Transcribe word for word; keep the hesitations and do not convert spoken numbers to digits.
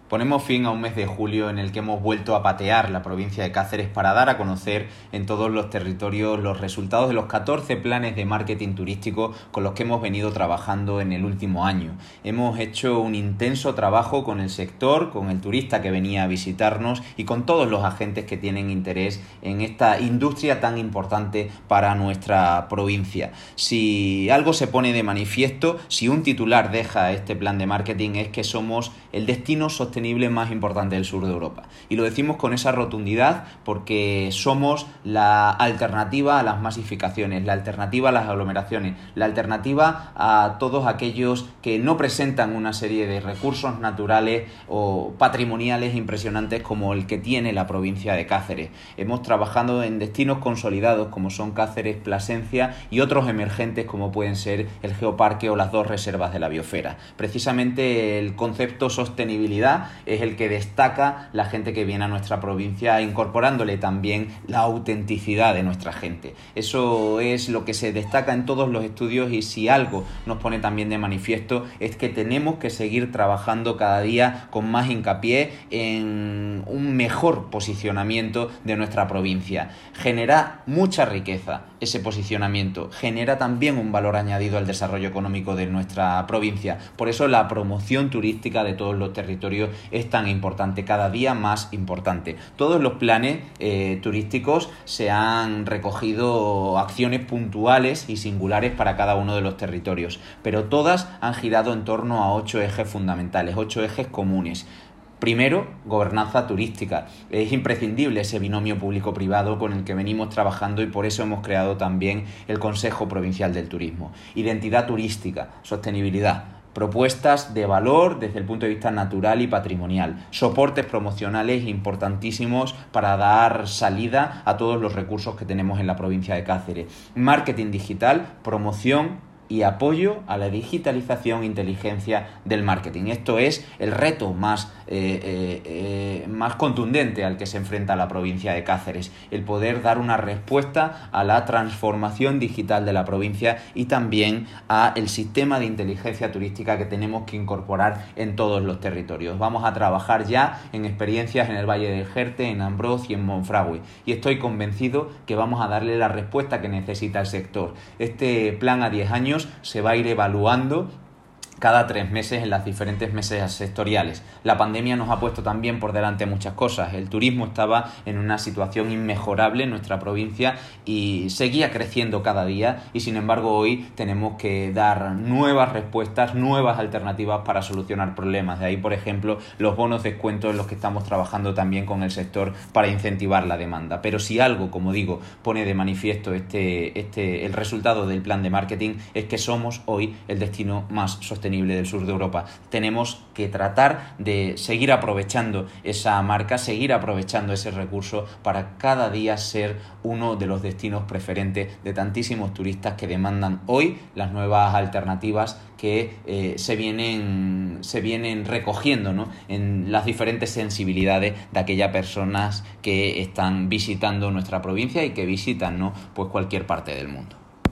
Ponemos fin a un mes de julio en el que hemos vuelto a patear la provincia de Cáceres para dar a conocer en todos los territorios los resultados de los catorce planes de marketing turístico con los que hemos venido trabajando en el último año. Hemos hecho un intenso trabajo con el sector, con el turista que venía a visitarnos y con todos los agentes que tienen interés en esta industria tan importante para nuestra provincia. Si algo se pone de manifiesto, si un titular deja este plan de marketing, es que somos el destino sostenible más importante del sur de Europa. Y lo decimos con esa rotundidad porque somos la alternativa a las masificaciones, la alternativa a las aglomeraciones, la alternativa a todos aquellos que no presentan una serie de recursos naturales o patrimoniales impresionantes como el que tiene la provincia de Cáceres. Hemos trabajado en destinos consolidados como son Cáceres, Plasencia y otros emergentes como pueden ser el Geoparque o las dos reservas de la biosfera. Precisamente el concepto sostenibilidad es el que destaca la gente que viene a nuestra provincia, incorporándole también la autenticidad de nuestra gente. Eso es lo que se destaca en todos los estudios, y si algo nos pone también de manifiesto es que tenemos que seguir trabajando cada día con más hincapié en un mejor posicionamiento de nuestra provincia. Genera mucha riqueza ese posicionamiento, genera también un valor añadido al desarrollo económico de nuestra provincia. Por eso la promoción turística de todos los territorios es tan importante, cada día más importante. Todos los planes eh, turísticos se han recogido acciones puntuales y singulares para cada uno de los territorios, pero todas han girado en torno a ocho ejes fundamentales, ocho ejes comunes. Primero, gobernanza turística. Es imprescindible ese binomio público-privado con el que venimos trabajando y por eso hemos creado también el Consejo Provincial del Turismo. Identidad turística, sostenibilidad. Propuestas de valor desde el punto de vista natural y patrimonial, soportes promocionales importantísimos para dar salida a todos los recursos que tenemos en la provincia de Cáceres, marketing digital, promoción y apoyo a la digitalización e inteligencia del marketing. Esto es el reto más, eh, eh, eh, más contundente al que se enfrenta la provincia de Cáceres, el poder dar una respuesta a la transformación digital de la provincia y también a el sistema de inteligencia turística que tenemos que incorporar en todos los territorios. Vamos a trabajar ya en experiencias en el Valle del Jerte, en Ambrós y en Monfragüe, y estoy convencido que vamos a darle la respuesta que necesita el sector. Este plan a diez años se va a ir evaluando cada tres meses en las diferentes mesas sectoriales. La pandemia nos ha puesto también por delante muchas cosas. El turismo estaba en una situación inmejorable en nuestra provincia y seguía creciendo cada día, y sin embargo hoy tenemos que dar nuevas respuestas, nuevas alternativas para solucionar problemas. De ahí, por ejemplo, los bonos descuentos en los que estamos trabajando también con el sector para incentivar la demanda. Pero si algo, como digo, pone de manifiesto este, este, el resultado del plan de marketing es que somos hoy el destino más sostenible del sur de Europa. Tenemos que tratar de seguir aprovechando esa marca, seguir aprovechando ese recurso para cada día ser uno de los destinos preferentes de tantísimos turistas que demandan hoy las nuevas alternativas que eh, se vienen se vienen recogiendo, ¿no?, en las diferentes sensibilidades de aquellas personas que están visitando nuestra provincia y que visitan, ¿no?, pues cualquier parte del mundo.